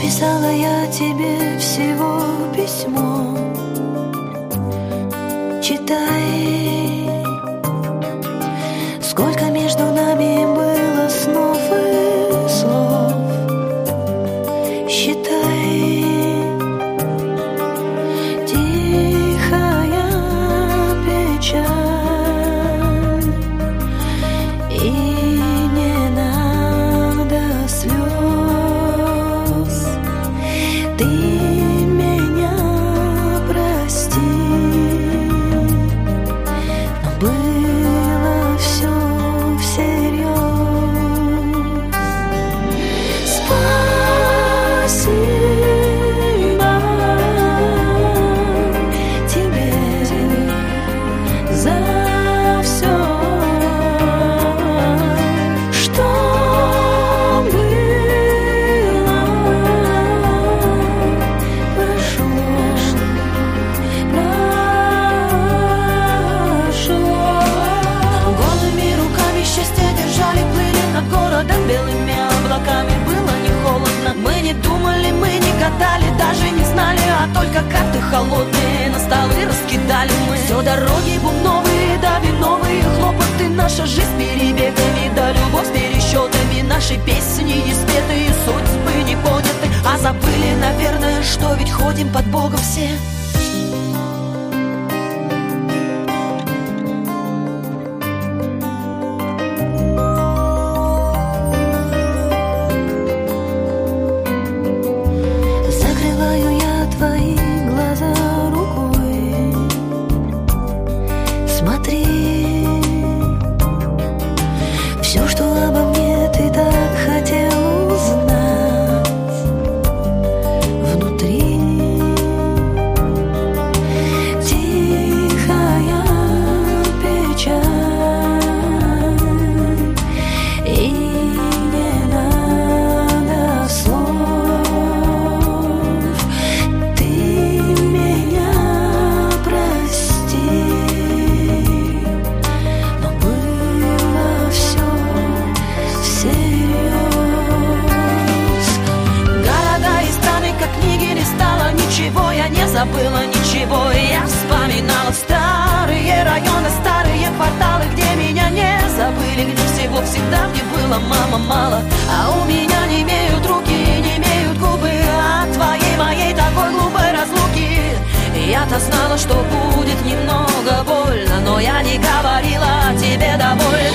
Написала я тебе всего письмо. Читай, сколько между нами было снов и слов. Считай, тихая печаль, и не надо слез. Ты меня прости, но было все всерьез. Спасибо тебе за все, что было. Голыми руками счастье держали, плыли над городом белыми облаками. Было не холодно, мы не думали, мы не гадали, даже не знали, а только карты холодные на столы раскидали мы. Все дороги бубновые, да виновые хлопоты, наша жизнь перебегами, да любовь с пересчетами, наши песни не спетые, судьбы не поняты, а забыли, наверное, что ведь ходим под Богом все. Закрываю я твои глаза рукой. Смотри, все, что обо мне ты так хотел узнать внутри. Тихая печаль, и не надо слов. Ты меня прости, но было все всерьез. Города и страны, как книги не стало, ничего я не забыла, ничего. И я вспоминала старые районы, старые кварталы, где меня не забыли, где всего всегда мне было мама мало. А у меня не имеют руки, не имеют губы от твоей, моей такой глупой разлуки. Я-то знала, что будет немного больно, но я не говорила тебе довольно.